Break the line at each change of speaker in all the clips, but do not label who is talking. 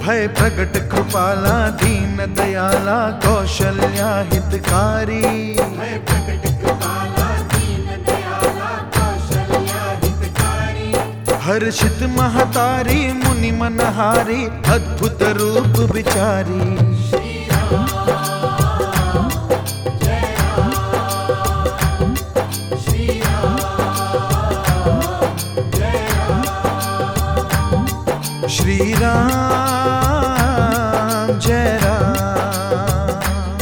भय प्रकट कृपाला दीन दयाला कौशल्या हितकारी।
भय प्रकट कृपाला दीन दयाला कौशल्या हितकारी।
हर्षित महतारी मुनि मनहारी अद्भुत रूप विचारी। श्री राम जय राम।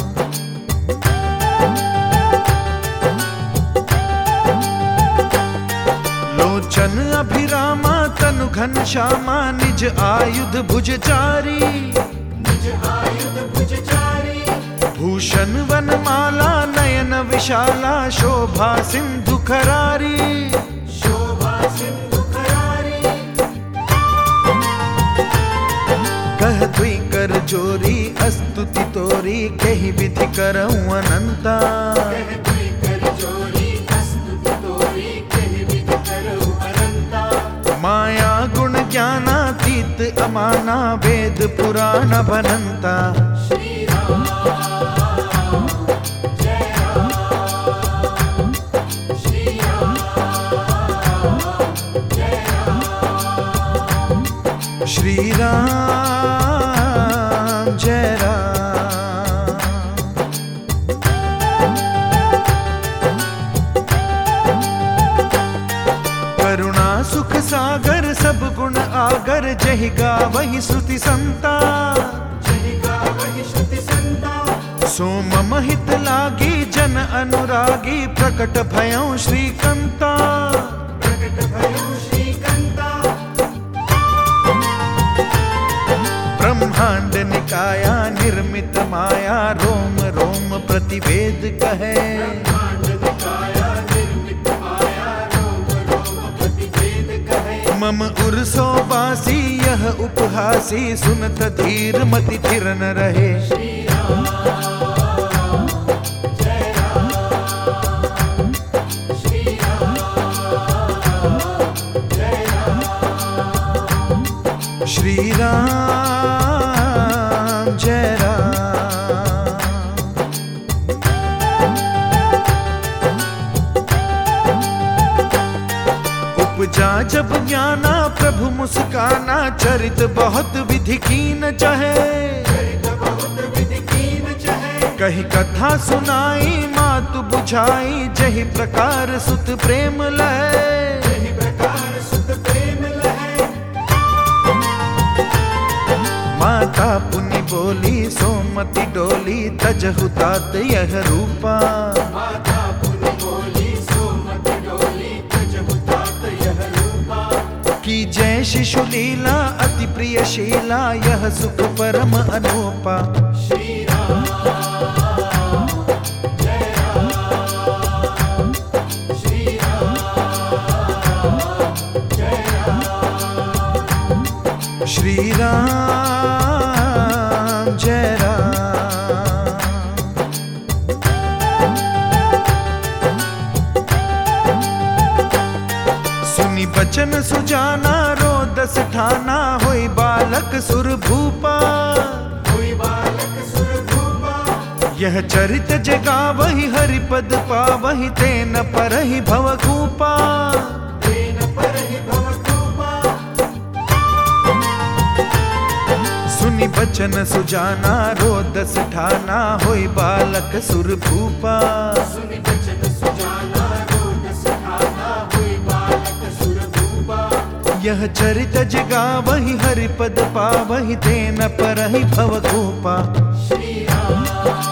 लोचन अभिरामा तनु घनश्यामा निज आयुध भुजचारी।
निज आयुध भुजचारी।
भूषण वनमाला नयन विशाला शोभा सिंधु खरारी।
शोभा सिंधु खरारी।
कह तुई कर जोरी अस्तुति तोरी कही विधि करऊं अनंता।
कह तुई कर जोरी अस्तुति तोरी कही विधि करऊं अनंता।
माया गुण ज्ञानातीत अमाना वेद पुराण बनंता।
श्री राम जय राम। श्री राम जय राम।
श्री राम जय राम। करुणा सुख सागर सब गुण आगर जहि गावहि श्रुति संता।
जहि गावहि श्रुति संता।
सो मम हित लागी जन अनुरागी प्रकट भयं श्रीकंता।
प्रकट भयं श्रीकंता।
ब्रह्मांड निकाया निर्मित माया रोम रोम प्रतिवेद कहे।
ब्रह्मांड निकाया निर्मित माया रोम रोम प्रतिवेद कहे।
मम उर्सो बासी यह उपहासी सुनत धीर मति थिर न रहे।
श्री राम जय राम। श्री राम जय राम।
श्री राम जय राम। उपजा जब ज्ञाना प्रभु मुस्काना चरित बहुत विधि कीन चहे।
चरित बहुत विधि कीन चहे।
कही कथा सुनाई मातु बुझाई जहि प्रकार सुत प्रेम लय।
जहि प्रकार सुत प्रेम लहै।
माता पुनि बोली सोमति डोली तजहु तात यह रूपा।
माता पुनि बोली सोमति डोली तजहु तात यह रूपा।
की जय शिशु लीला अति प्रियशीला यह सुख परम अनूपा।
श्री राम जय राम। श्री राम जय राम।
श्री राम जय राम। सुनि बचन सुजाना रोदस ठाना होई बालक सुर भूपा।
कोई बालक सुर भूपा।
यह चरित जगावहि हरिपद पावहि तेन परहि भवकूपा।
तेन परहि भवकूपा।
सुनि बचन सुजाना रोदस ठाना होई बालक सुर भूपा।
सुनि बचन सुजाना रोदस ठाना हुई बालक सुर भूपा।
यह चरित जगावहि हरिपद पावहि तेन परहि भवकूपा।
श्री राम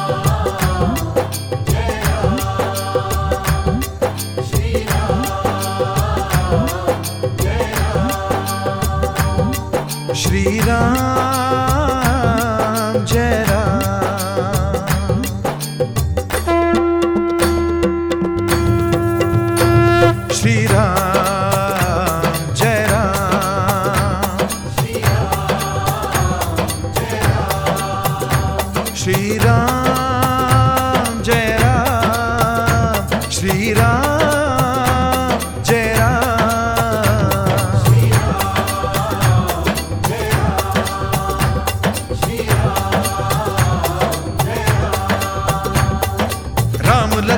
जय राम। श्री राम जय राम।
श्री राम जय राम। श्री राम जय राम।
श्री राम जय राम।
श्री राम जय राम। श्री राम जय राम।
श्री राम जय राम।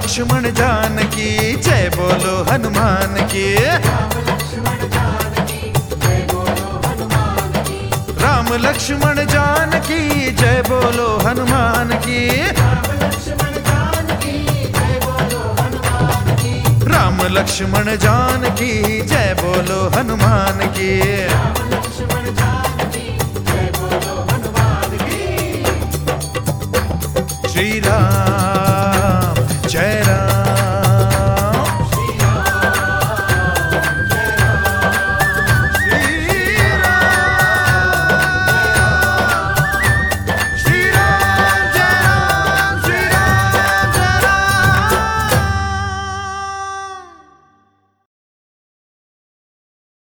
लक्ष्मण जानकी जय बोलो हनुमान की। राम लक्ष्मण जानकी जय बोलो हनुमान की। राम लक्ष्मण जानकी जय बोलो हनुमान की। श्री राम